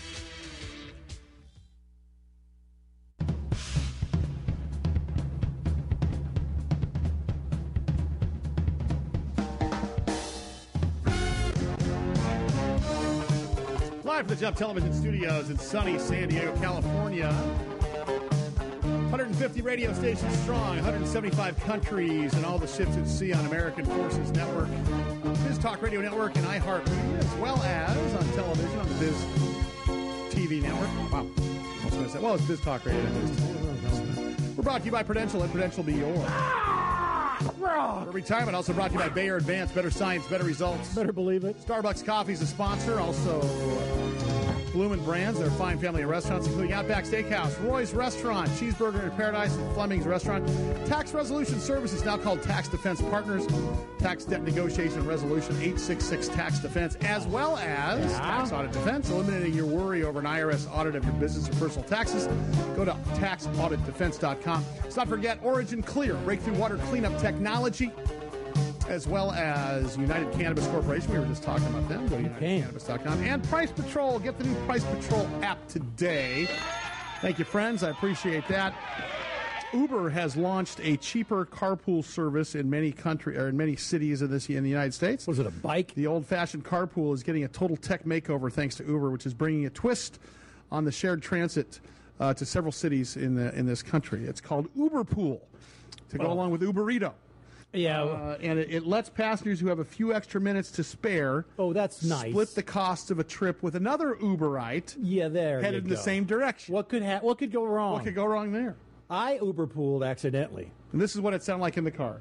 Live from the Jump Television Studios in sunny San Diego, California. 150 radio stations strong, 175 countries, and all the ships at sea on American Forces Network, Biz Talk Radio Network, and iHeartRadio, as well as on television on the Biz TV Network. Wow. I was going to say, well, it's Biz Talk Radio Network. We're brought to you by Prudential. Let Prudential be yours. For retirement, also brought to you by Bayer Advanced. Better science, better results. Better believe it. Starbucks Coffee is a sponsor. Also, Bloomin' Brands, their fine family of restaurants, including Outback Steakhouse, Roy's Restaurant, Cheeseburger in Paradise, and Fleming's Restaurant. Tax Resolution Services, now called Tax Defense Partners. Tax Debt Negotiation and Resolution, 866 Tax Defense, as well as Tax Audit Defense, eliminating your worry over an IRS audit of your business or personal taxes. Go to taxauditdefense.com. Let's not forget Origin Clear, breakthrough water cleanup technology, as well as United Cannabis Corporation. We were just talking about them. Go to UnitedCannabis.com. And Price Patrol. Get the new Price Patrol app today. Thank you, friends. I appreciate that. Uber has launched a cheaper carpool service in many cities in the United States. Was it a bike? The old-fashioned carpool is getting a total tech makeover thanks to Uber, which is bringing a twist on the shared transit to several cities in this country. It's called Uberpool to go along with Uberito. Yeah, and it lets passengers who have a few extra minutes to spare. Oh, that's nice. Split the cost of a trip with another Uberite. Yeah, headed in the same direction. What could go wrong? What could go wrong there? I Uberpooled accidentally, and this is what it sounded like in the car.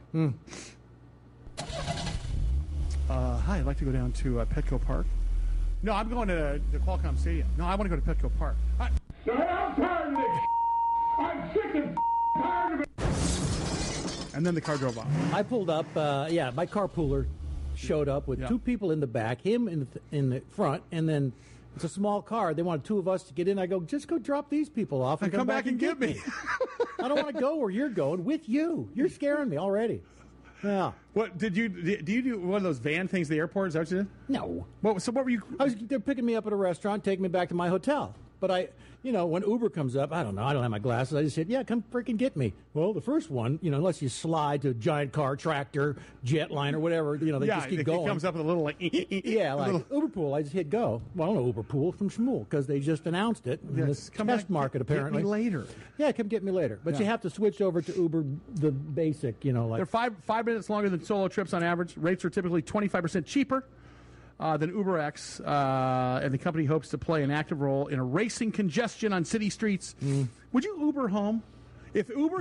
Hi, I'd like to go down to Petco Park. No, I'm going to the Qualcomm Stadium. No, I want to go to Petco Park. I'm tired of this. I'm sick and tired of it. And then the car drove off. I pulled up. My carpooler showed up with two people in the back, him in the front, and then it's a small car. They wanted two of us to get in. I go, just go drop these people off and come back and get me. I don't want to go where you're going with you. You're scaring me already. Yeah. What did you do? One of those van things at the airport? Is that what you did? No. So what were you? They're picking me up at a restaurant, taking me back to my hotel. But when Uber comes up, I don't know. I don't have my glasses. I just said, yeah, come freaking get me. Well, the first one, unless you slide to a giant car, tractor, jetliner, whatever, they just keep going. It comes up with a little like, yeah, like Uber Pool. I just hit go. Well, I don't know Uber Pool from Shmuel because they just announced it in this test market, apparently. Get me later. Yeah, come get me later. But you have to switch over to Uber, the basic, They're 5 minutes longer than solo trips on average. Rates are typically 25% cheaper than UberX, and the company hopes to play an active role in erasing congestion on city streets. Would you Uber home? If Uber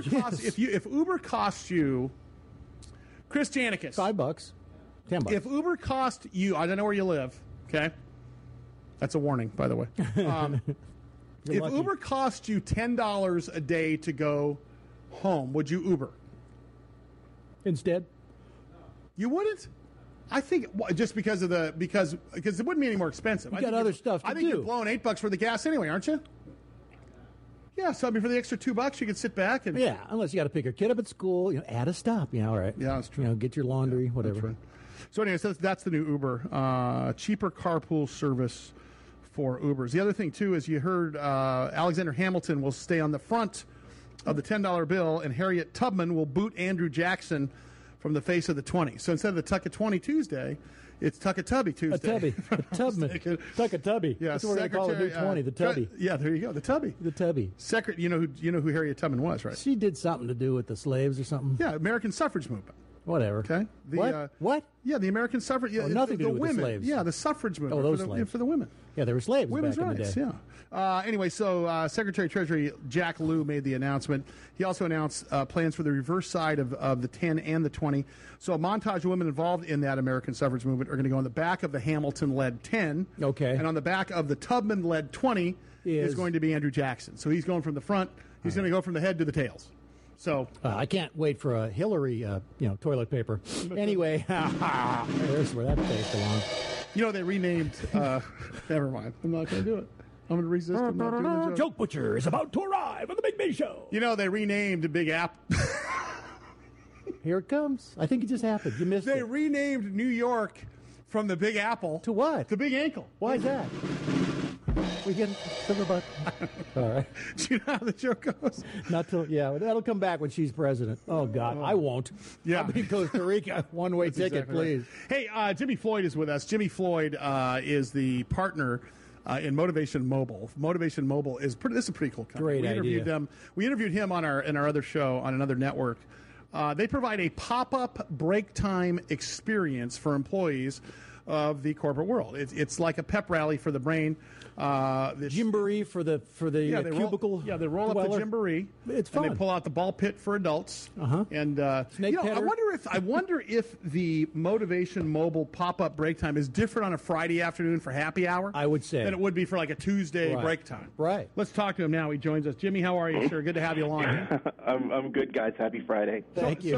costs you, Chris Janicus, $5, $10. If Uber cost you, I don't know where you live. Okay, that's a warning, by the way. If lucky. Uber cost you $10 a day to go home, would you Uber? Instead, you wouldn't. I think just because it wouldn't be any more expensive. You got other stuff to do. I think you're blowing $8 for the gas anyway, aren't you? Yeah, so for the extra $2, you could sit back and unless you got to pick your kid up at school, add a stop. Yeah, all right. Yeah, that's true. Get your laundry, whatever. That's right. So anyway, that's the new Uber, cheaper carpool service for Ubers. The other thing too is you heard Alexander Hamilton will stay on the front of the $10 bill, and Harriet Tubman will boot Andrew Jackson from the face of the 20. So instead of the Tuck-a-20 Tuesday, it's Tuck-a-Tubby Tuesday. A Tubby. Tubman. Tuck-a-Tubby. Yeah, that's what we're going to call the new 20, the Tubby. Yeah, there you go, the Tubby. The Tubby. You know who Harriet Tubman was, right? She did something to do with the slaves or something. Yeah, American suffrage movement. Whatever. Okay. What? Yeah, the American suffrage. Yeah, nothing to do with women. the slaves. Yeah, the suffrage movement. Oh, those slaves. For the women. Yeah, there were slaves Women's back rights, in the day. Yeah. Anyway, so Secretary of Treasury Jack Lew made the announcement. He also announced plans for the reverse side of the 10 and the 20. So a montage of women involved in that American suffrage movement are going to go on the back of the Hamilton-led 10. Okay. And on the back of the Tubman-led 20 is going to be Andrew Jackson. So he's going from the front. He's going to go from the head to the tails. So I can't wait for a Hillary, toilet paper. Anyway, there's where that face belongs. They renamed. Never mind. I'm not going to do it. I'm going to resist. I'm not doing the joke. Joke Butcher is about to arrive on the Big B Show. They renamed Big Apple. Here it comes. I think it just happened. You missed it. They renamed New York from the Big Apple to what? The Big Ankle. Why is that? We get something about. All right. Do you know how the joke goes? Not till that'll come back when she's president. Oh God, I won't. Yeah, I'll be in Costa Rica. One-way ticket, exactly please. Right. Hey, Jimmy Floyd is with us. Jimmy Floyd is the partner in Motivation Mobile. Motivation Mobile is this is a pretty cool company. Great idea. We interviewed him on our other show on another network. They provide a pop-up break time experience for employees of the corporate world. It's like a pep rally for the brain. Gymboree for the cubicle. They roll up the Gymboree. It's fun. And they pull out the ball pit for adults. And Snake petter. I wonder if the Motivation Mobile pop-up break time is different on a Friday afternoon for happy hour. I would say than it would be for like a Tuesday break time. Right. Let's talk to him now. He joins us. Jimmy, how are you, sir? Good to have you along. I'm good, guys. Happy Friday. Thank you.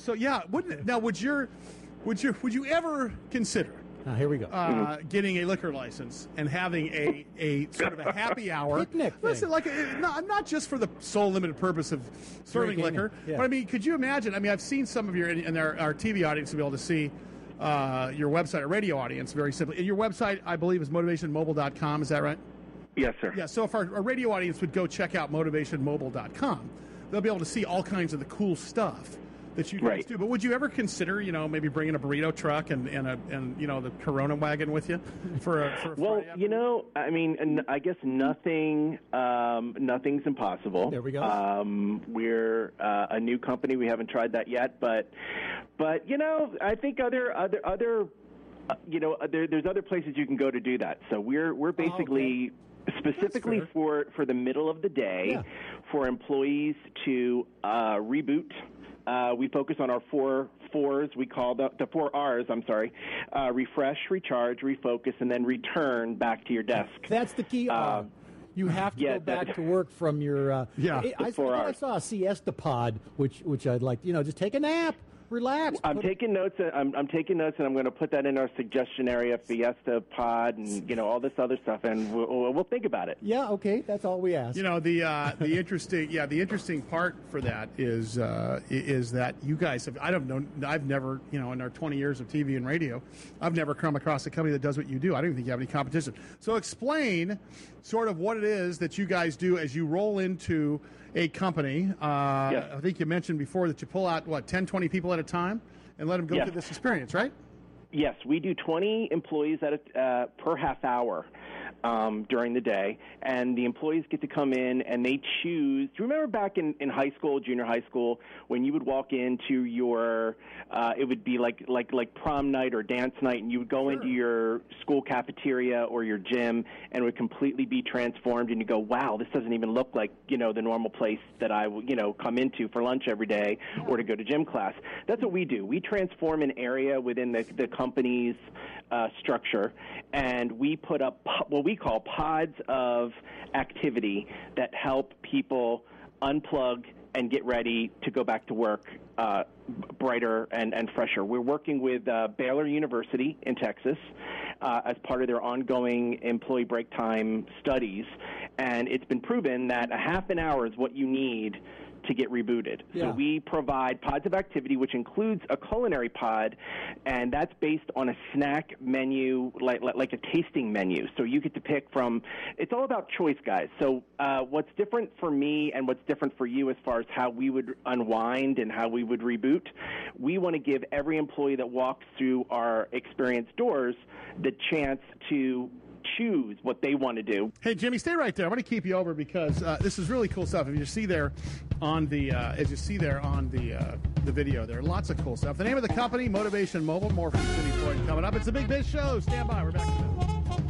Would you ever consider? Here we go. Getting a liquor license and having a sort of a happy hour picnic. Listen, not just for the sole limited purpose of serving liquor, but I mean, could you imagine? I mean, I've seen some of our TV audience to be able to see your website, a radio audience, very simply. And your website, I believe, is motivationmobile.com. Is that right? Yes, sir. Yeah. So if our radio audience would go check out motivationmobile.com, they'll be able to see all kinds of the cool stuff that you guys do. But would you ever consider, maybe bringing a burrito truck and the Corona wagon with you for a well, I mean, I guess nothing's impossible. There we go. We're a new company. We haven't tried that yet, but I think other there's other places you can go to do that. So we're basically specifically for the middle of the day for employees to reboot. We focus on our 4 R's. We call the 4 R's. I'm sorry. Refresh, recharge, refocus, and then return back to your desk. That's the key. You have to go back to work from your. I saw a siesta pod, which I'd like. Just take a nap Relax. I'm taking notes. I'm taking notes, and I'm going to put that in our suggestion area, Fiesta Pod, and all this other stuff, and we'll think about it. Yeah, okay, that's all we ask. The interesting part for that is that you guys have. I've never, in our 20 years of TV and radio, I've never come across a company that does what you do. I don't even think you have any competition. So explain sort of what it is that you guys do as you roll into a company. Yes. I think you mentioned before that you pull out, 10, 20 people at a time and let them go through this experience, right? Yes, we do 20 employees per half hour during the day, and the employees get to come in and they choose. Do you remember back in high school, junior high school, when you would walk into your, it would be like prom night or dance night, and you would go into your school cafeteria or your gym, and it would completely be transformed, and you go, wow, this doesn't even look like, the normal place that I would, come into for lunch every day or to go to gym class. That's what we do. We transform an area within the company's structure, and we put up what we call pods of activity that help people unplug and get ready to go back to work brighter and fresher. We're working with Baylor University in Texas as part of their ongoing employee break time studies, and it's been proven that a half an hour is what you need to get rebooted. Yeah. So we provide pods of activity, which includes a culinary pod, and that's based on a snack menu, like a tasting menu. So you get to pick from, it's all about choice, guys. So what's different for me and what's different for you as far as how we would unwind and how we would reboot, we want to give every employee that walks through our experience doors the chance to choose what they want to do. Hey, Jimmy, stay right there. I'm going to keep you over because this is really cool stuff. If you see there on the, the video, there are lots of cool stuff. The name of the company, Motivation Mobile. More from Jimmy Floyd coming up. It's the Big Biz Show. Stand by. We're back in a minute.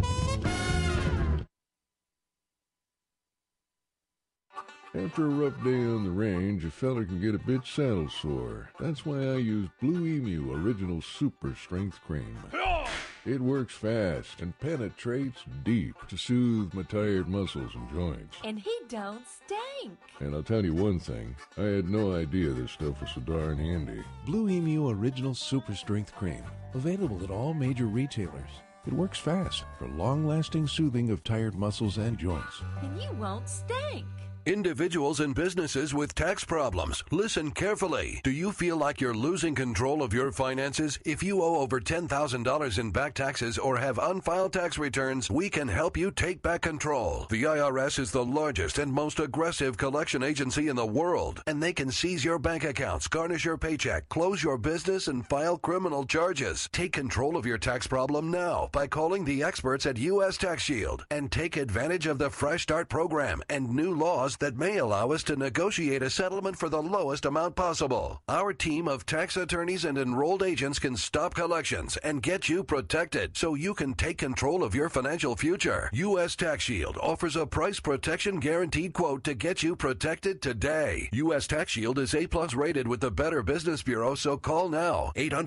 After a rough day on the range, a fella can get a bit saddle sore. That's why I use Blue Emu Original Super Strength Cream. It works fast and penetrates deep to soothe my tired muscles and joints. And he don't stink. And I'll tell you one thing, I had no idea this stuff was so darn handy. Blue Emu Original Super Strength Cream. Available at all major retailers. It works fast for long-lasting soothing of tired muscles and joints. And you won't stink. Individuals and businesses with tax problems, listen carefully. Do you feel like you're losing control of your finances? If you owe over $10,000 in back taxes or have unfiled tax returns, we can help you take back control. The IRS is the largest and most aggressive collection agency in the world, and they can seize your bank accounts, garnish your paycheck, close your business, and file criminal charges. Take control of your tax problem now by calling the experts at U.S. Tax Shield and take advantage of the Fresh Start program and new laws that may allow us to negotiate a settlement for the lowest amount possible. Our team of tax attorneys and enrolled agents can stop collections and get you protected so you can take control of your financial future. U.S. Tax Shield offers a price protection guaranteed quote to get you protected today. U.S. Tax Shield is A+ rated with the Better Business Bureau, so call now.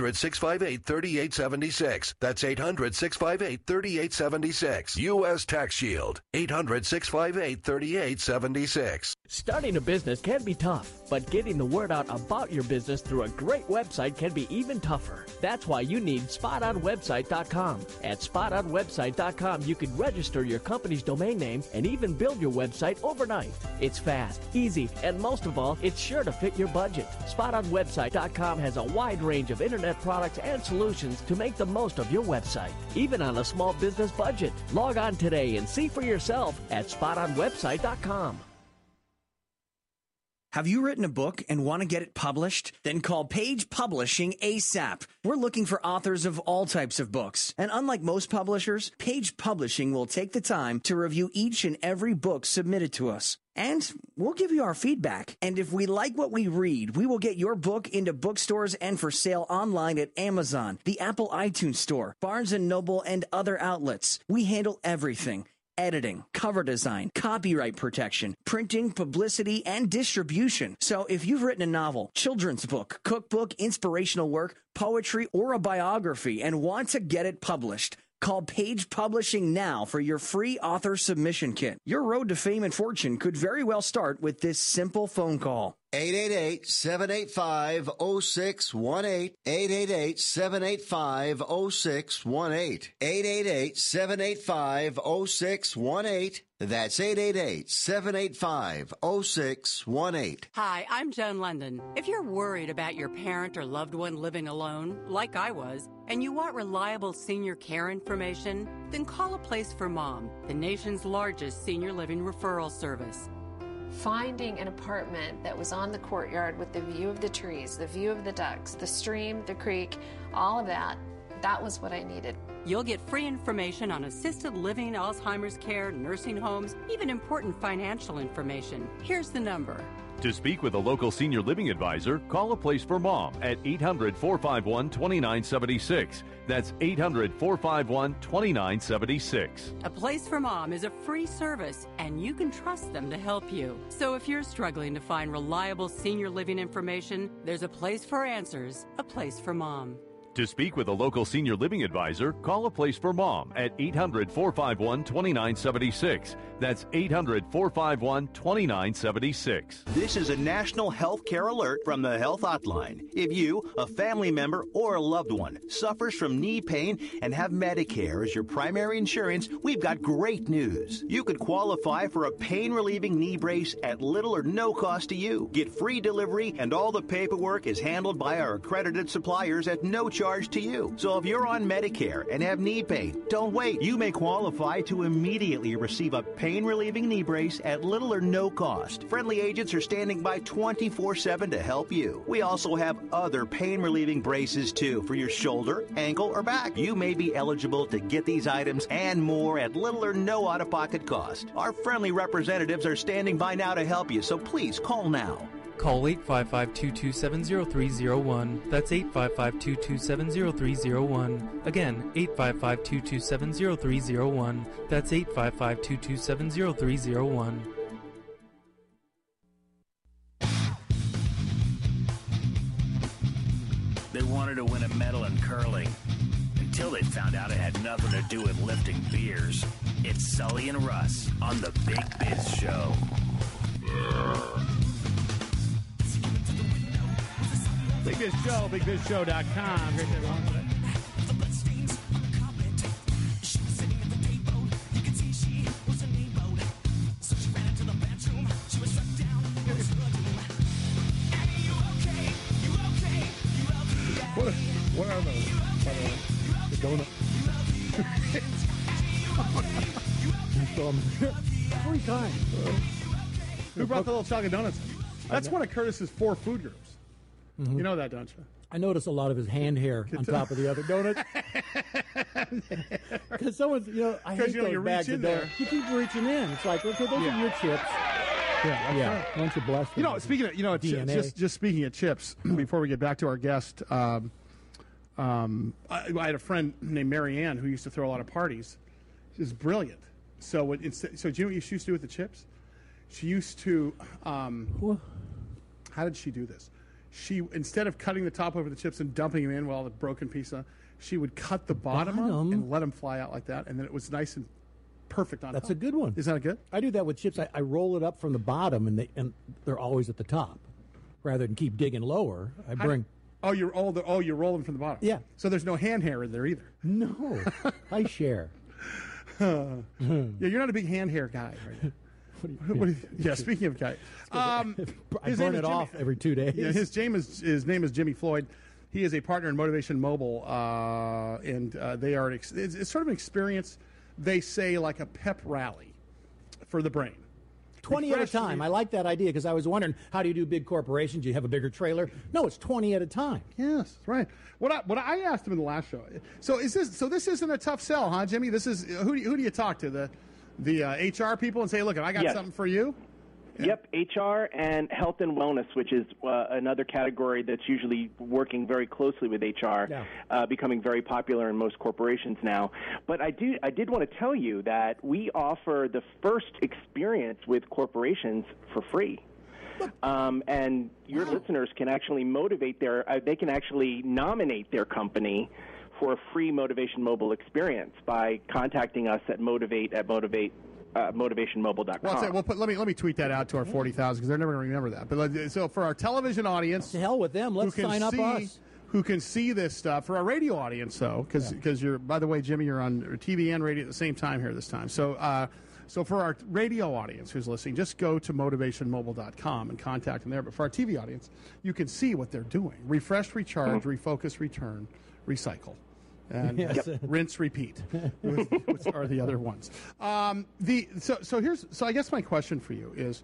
800-658-3876. That's 800-658-3876. U.S. Tax Shield. 800-658-3876. Starting a business can be tough, but getting the word out about your business through a great website can be even tougher. That's why you need SpotOnWebsite.com. At SpotOnWebsite.com, you can register your company's domain name and even build your website overnight. It's fast, easy, and most of all, it's sure to fit your budget. SpotOnWebsite.com has a wide range of internet products and solutions to make the most of your website, even on a small business budget. Log on today and see for yourself at SpotOnWebsite.com. Have you written a book and want to get it published? Then call Page Publishing ASAP. We're looking for authors of all types of books. And unlike most publishers, Page Publishing will take the time to review each and every book submitted to us. And we'll give you our feedback. And if we like what we read, we will get your book into bookstores and for sale online at Amazon, the Apple iTunes Store, Barnes & Noble, and other outlets. We handle everything. Editing, cover design, copyright protection, printing, publicity, and distribution. So if you've written a novel, children's book, cookbook, inspirational work, poetry, or a biography and want to get it published, Call Page Publishing now for your free author submission kit. Your road to fame and fortune could very well start with this simple phone call. 888-785-0618. 888-785-0618. 888-785-0618. That's 888-785-0618. Hi, I'm Joan London. If you're worried about your parent or loved one living alone, like I was, and you want reliable senior care information, then call A Place for Mom, the nation's largest senior living referral service. Finding an apartment that was on the courtyard with the view of the trees, the view of the ducks, the stream, the creek, all of that, that was what I needed. You'll get free information on assisted living, Alzheimer's care, nursing homes, even important financial information. Here's the number. To speak with a local senior living advisor, call A Place for Mom at 800-451-2976. That's 800-451-2976. A Place for Mom is a free service, and you can trust them to help you. So if you're struggling to find reliable senior living information, there's a place for answers, A Place for Mom. To speak with a local senior living advisor, call A Place for Mom at 800-451-2976. That's 800-451-2976. This is a national health care alert from the Health Hotline. If you, a family member, or a loved one suffers from knee pain and have Medicare as your primary insurance, we've got great news. You could qualify for a pain-relieving knee brace at little or no cost to you. Get free delivery, and all the paperwork is handled by our accredited suppliers at no charge to you. So if you're on Medicare and have knee pain, don't wait. You may qualify to immediately receive a pain-relieving knee brace at little or no cost. Friendly agents are standing by 24/7 to help you. We also have other pain-relieving braces too for your shoulder, ankle, or back. You may be eligible to get these items and more at little or no out-of-pocket cost. Our friendly representatives are standing by now to help you, so please call now. Call 855-227-0301. That's 855-227-0301. Again, 855-227-0301. That's 855-227-0301. They wanted to win a medal in curling until they found out it had nothing to do with lifting beers. It's Sully and Russ on the Big Biz Show. Big Biz Show, BigBizShow.com. Great to have you on today. What are those, by the way? The donut. 3 times. Who brought the little chocolate donuts? That's one of Curtis's 4 food groups. Mm-hmm. You know that, don't you? I notice a lot of his hand hair on top of the other donuts. Because someone's, I hate those bags of donuts. You keep reaching in. It's like, okay, those are your chips. Yeah. Why don't you bless them? Speaking of, just speaking of chips, before we get back to our guest, I had a friend named Mary Ann who used to throw a lot of parties. She was brilliant. So do you know what she used to do with the chips? She used to, how did she do this? She, instead of cutting the top over the chips and dumping them in with all the broken pieces, she would cut the bottom up and let them fly out like that, and then it was nice and perfect on top. That's a good one. Isn't that good? I do that with chips. I roll it up from the bottom, and they're always at the top. Rather than keep digging lower, I bring... you roll them from the bottom. Yeah. So there's no hand hair in there either. No. I share. Yeah, you're not a big hand hair guy, right? Speaking of guy, I burn it off every 2 days. Yeah, his name is Jimmy Floyd. He is a partner in Motivation Mobile, and they are it's sort of an experience. They say like a pep rally for the brain. 20 at a time. I like that idea because I was wondering, how do you do big corporations? Do you have a bigger trailer? No, it's 20 at a time. Yes, right. What I asked him in the last show. So this isn't a tough sell, huh, Jimmy? This is who do you talk to? The HR people and say, look, I got something for you? Yep, HR and health and wellness, which is another category that's usually working very closely with HR, becoming very popular in most corporations now. But I did want to tell you that we offer the first experience with corporations for free. And your listeners can actually motivate they can actually nominate their company for a free Motivation Mobile experience by contacting us at motivationmobile.com. Well, let me tweet that out to our 40,000 because they're never going to remember that. But so for our television audience, to hell with them. Let's sign up us. Who can see this stuff. For our radio audience, though, because you're, by the way, Jimmy, you're on TV and radio at the same time here this time. So for our radio audience who's listening, just go to motivationmobile.com and contact them there. But for our TV audience, you can see what they're doing. Refresh, recharge, refocus, return, recycle. And rinse, repeat, which are the other ones. So I guess my question for you is,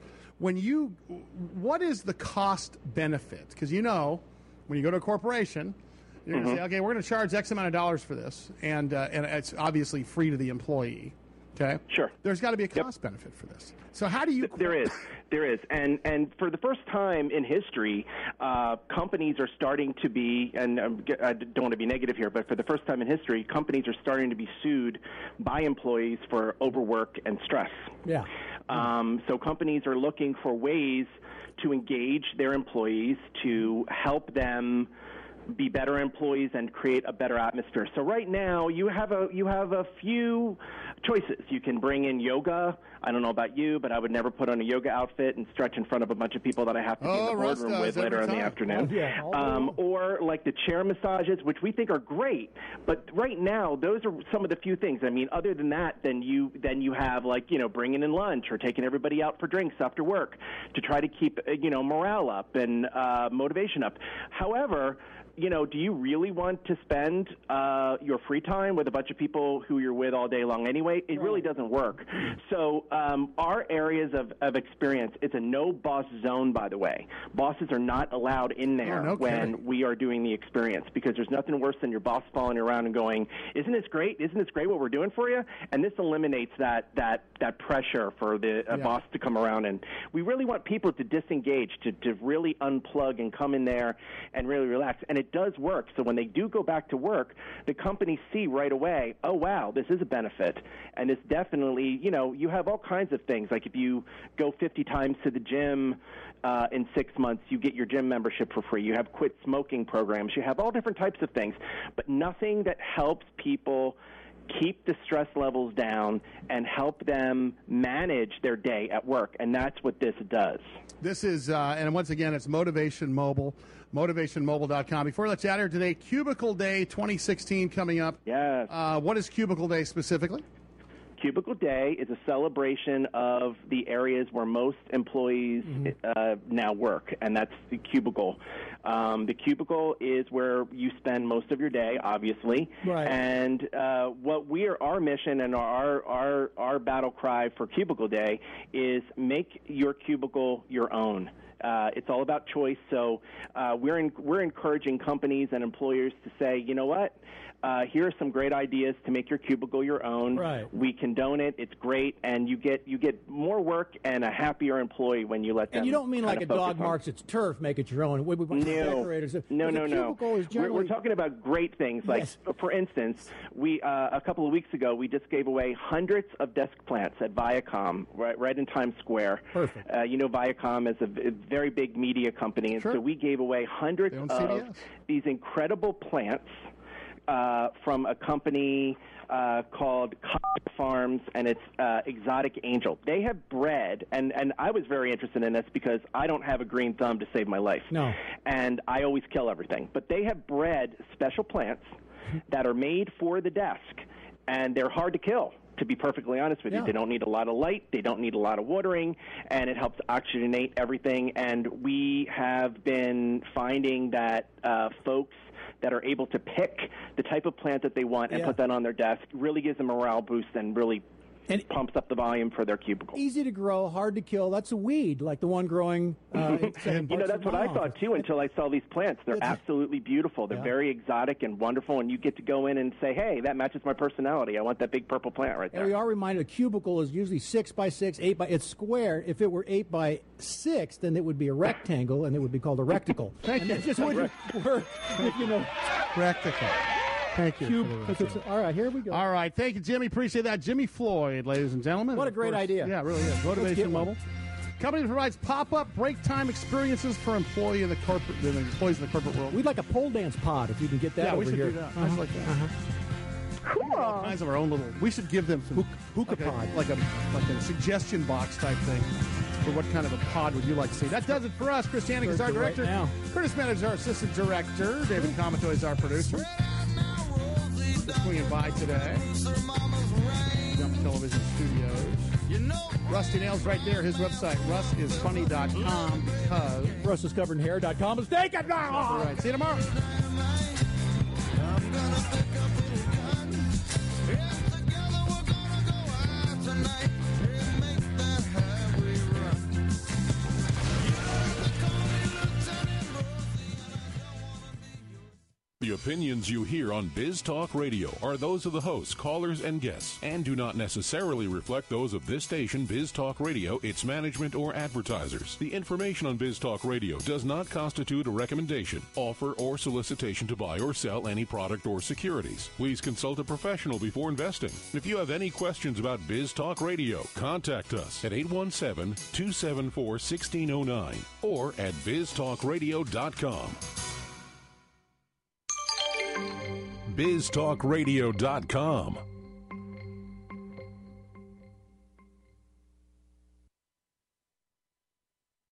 what is the cost benefit? Because when you go to a corporation, you're going to say, okay, we're going to charge X amount of dollars for this, and it's obviously free to the employee. Okay. Sure. There's got to be a cost benefit for this. So how do you? There is, and for the first time in history, companies are starting to be, and I don't want to be negative here, but for the first time in history, companies are starting to be sued by employees for overwork and stress. Yeah. So companies are looking for ways to engage their employees to help them be better employees and create a better atmosphere. So right now you have a few choices. You can bring in yoga. I don't know about you, but I would never put on a yoga outfit and stretch in front of a bunch of people that I have to be in the boardroom with later in the afternoon. Or like the chair massages, which we think are great. But right now, those are some of the few things. I mean, other than that, then you have bringing in lunch or taking everybody out for drinks after work to try to keep morale up and motivation up. However, do you really want to spend your free time with a bunch of people who you're with all day long anyway? It really doesn't work. So our areas of experience, it's a no-boss zone, by the way. Bosses are not allowed in there when we are doing the experience, because there's nothing worse than your boss following you around and going, isn't this great? Isn't this great what we're doing for you? And this eliminates that pressure for the boss to come around. And we really want people to disengage, to really unplug and come in there and really relax. And it does work. So when they do go back to work, the companies see right away, oh, wow, this is a benefit. And it's definitely, you have all kinds of things. Like if you go 50 times to the gym in 6 months, you get your gym membership for free. You have quit smoking programs. You have all different types of things, but nothing that helps people keep the stress levels down and help them manage their day at work. And that's what this does. This is, and once again, it's Motivation Mobile, motivationmobile.com. Before we let you out here today, Cubicle Day 2016 coming up. Yes. What is Cubicle Day specifically? Cubicle Day is a celebration of the areas where most employees now work, and that's the cubicle. The cubicle is where you spend most of your day, obviously. Right. And our mission and our battle cry for Cubicle Day is make your cubicle your own. It's all about choice. So we're encouraging companies and employers to say, you know what? Here are some great ideas to make your cubicle your own. Right. We condone it. It's great, and you get more work and a happier employee when you let them. And you don't mean like a dog marks its turf, make it your own. Decorators. No. Is generally... We're talking about great things. Like, for instance, we a couple of weeks ago we just gave away hundreds of desk plants at Viacom, right in Times Square. Perfect. Viacom is a very big media company, and so we gave away hundreds of these incredible plants. From a company called Cotton Farms, and it's Exotic Angel. They have bred, and I was very interested in this because I don't have a green thumb to save my life. No. And I always kill everything. But they have bred special plants that are made for the desk, and they're hard to kill. To be perfectly honest with you, they don't need a lot of light, they don't need a lot of watering, and it helps oxygenate everything. And we have been finding that folks that are able to pick the type of plant that they want and put that on their desk really gives them a morale boost and really pumps up the volume for their cubicle. Easy to grow, hard to kill. That's a weed, like the one growing. That's what I thought too until I saw these plants. They're absolutely beautiful. They're very exotic and wonderful, and you get to go in and say, "Hey, that matches my personality. I want that big purple plant right there." And we are reminded a cubicle is usually 6 by 6, 8 by. It's square. If it were 8 by 6, then it would be a rectangle, and it would be called a recticle. Thank you. That just wouldn't work if you know. Recticle. Thank you. All right, here we go. All right, thank you, Jimmy. Appreciate that. Jimmy Floyd, ladies and gentlemen. What a great idea. Yeah, it really is. Motivation Mobile. Company that provides pop-up break time experiences for employees in the corporate world. We'd like a pole dance pod if you can get that over we should here. do that. I'd like that. Cool. All kinds of our own little. We should give them some hookah pod, like a suggestion box type thing for what kind of a pod would you like to see. That does it for us. Chris Tanning is our director. Right Curtis Bennett is our assistant director. David Comatoy is our producer. Just swinging by today. Jump Television Studios. Rusty Nails right there. His website, rusisfunny.com, because RussIsCoveredInHair.com is taken. All right. See you tomorrow. The opinions you hear on Biz Talk Radio are those of the hosts, callers, and guests, and do not necessarily reflect those of this station, Biz Talk Radio, its management, or advertisers. The information on Biz Talk Radio does not constitute a recommendation, offer, or solicitation to buy or sell any product or securities. Please consult a professional before investing. If you have any questions about Biz Talk Radio, contact us at 817-274-1609 or at biztalkradio.com. biztalkradio.com.